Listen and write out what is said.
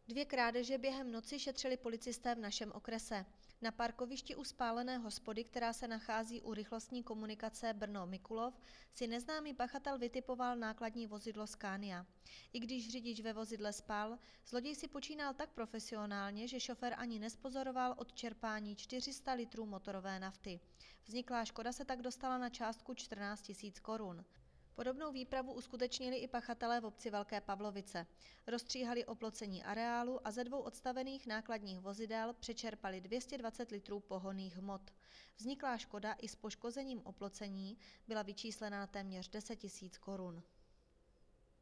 2 krádeže během noci šetřili policisté v našem okrese. Na parkovišti u spálené hospody, která se nachází u rychlostní komunikace Brno-Mikulov, si neznámý pachatel vytipoval nákladní vozidlo Scania. I když řidič ve vozidle spal, zloděj si počínal tak profesionálně, že šofér ani nezpozoroval odčerpání 400 litrů motorové nafty. Vzniklá škoda se tak dostala na částku 14 000 korun. Podobnou výpravu uskutečnili i pachatelé v obci Velké Pavlovice. Rozstříhali oplocení areálu a ze 2 odstavených nákladních vozidel přečerpali 220 litrů pohonných hmot. Vzniklá škoda i s poškozením oplocení byla vyčíslena na téměř 10 000 korun.